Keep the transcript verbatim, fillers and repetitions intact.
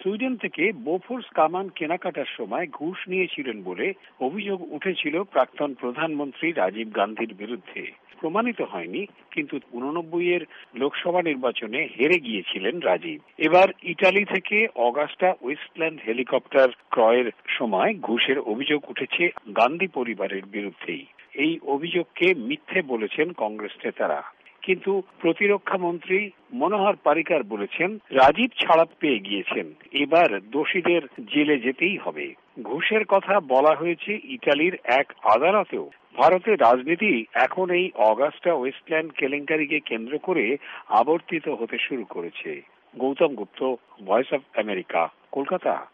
Sweden থেকে Bofors কামান কেনাকাটার সময় ঘুষ নিয়েছিলেন বলে অভিযোগ উঠেছিল প্রাক্তন প্রধানমন্ত্রী রাজীব গান্ধীর বিরুদ্ধে। প্রমাণিত হয়নি, কিন্তু উননব্বই এর লোকসভা নির্বাচনে হেরে গিয়েছিলেন রাজীব। এবার ইটালি থেকে অগাস্টা ওয়েস্টল্যান্ড হেলিকপ্টার ক্রয়ের সময় ঘুষের অভিযোগ উঠেছে গান্ধী পরিবারের বিরুদ্ধেই। এই অভিযোগকে মিথ্যে বলেছেন কংগ্রেস নেতারা। কিন্তু প্রতিরক্ষা মন্ত্রী মনোহর পারিকার বলেছেন, রাজীব ছাড়া পেয়ে গিয়েছেন, এবার দোষীদের জেলে যেতেই হবে। ঘুষের কথা বলা হয়েছে ইটালির এক আদালতেও। ভারতের রাজনীতি এখন এই অগাস্টা ওয়েস্টল্যান্ড কেলেঙ্কারিকে কেন্দ্র করে আবর্তিত হতে শুরু করেছে। Gautam Gupta, voice of America, Kolkata.